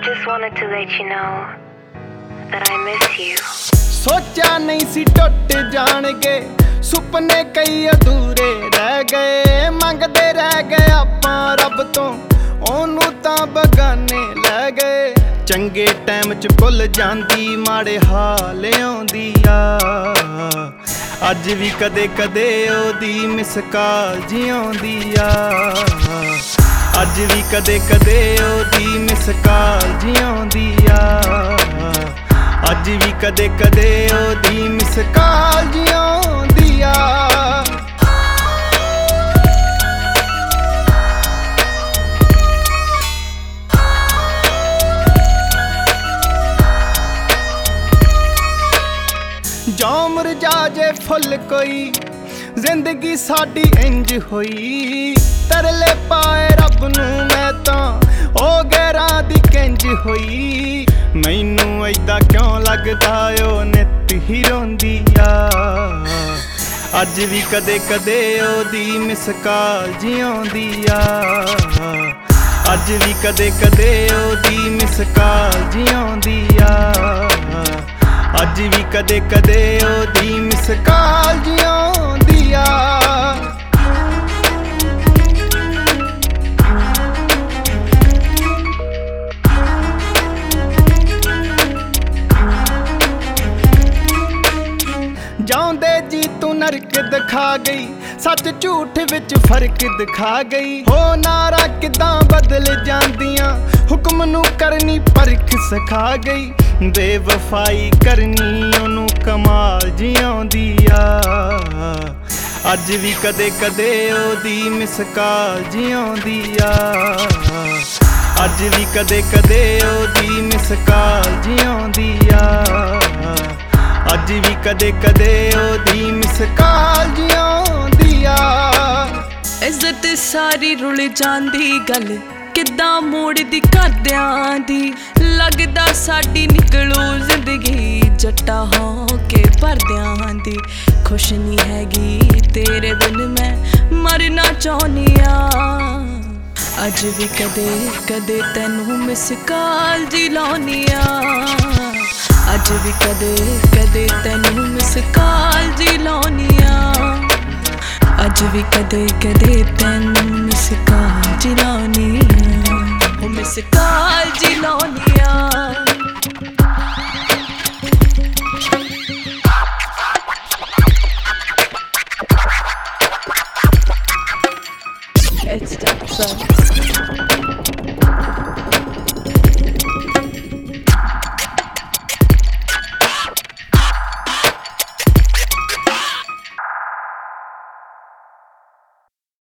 just wanted to let you know that I miss you. सोचा नहीं सी टुट जाणगे सुपने कई अधूरे रह गए मंगदे रह गए आपां रब तो ओनू तां बगाने लै गए चंगे टाइम च भुल जांदी माड़े हाल आउंदी आ अज भी कदे कदे ओदी मिस कॉल जी आउंदी आ अज भी कदे कदे ओदी मिस कॉल जी आउंदी आ अज भी कदे कदे ओदी मिस कॉल जी आउंदी आ जो मुरझा जे फुल कोई जिंदगी साडी इंज होई तरले पाए रब नू मैं तां ओ गैरां दी किंज होई मैनू ऐदा क्यों लगदा ओ नित ही रोंदी आ अज भी कदे कदे ओदी मिस कॉल जी आउंदी आ अज भी कदे कदे ओदी मिस कॉल जी आउंदी आ अज भी कदे कदे ओदी मिस कॉल जी आउंदी आ जाऊंदे जी तू नरक दिखा गई सच झूठ विच फर्क दिखा गई हो नारा किदां बदल जांदियां हुक्म नू करनी परख सिखा गई बेवफाई करनी ओनू कमाल जी आउंदी आ अज भी कदे कदे ओदी मिस कॉल जी आउंदी आ अज भी कदे कदे ओदी मिस कॉल जी आउंदी आ अज भी कदे कदे ओदी मिस कॉल जी आउंदी आ इज्जत सारी रुल जांदी गल किदां मोड़दी घरदियां दी लगदा साडी निकलू जिंदगी जट्टा हो के भरदियां दी खुश नहीं हैगी तेरे बिन मैं मरना चाहनी आ अज भी कदे कदे तैनू मिस कॉल जी लाउनी आ अज भी कदे कदे तैनू मिस कॉल जी लाउनी आ अज भी कदे कदे तैनू मिस कॉल जी लाउनी आ मिस कॉल जी लाउनी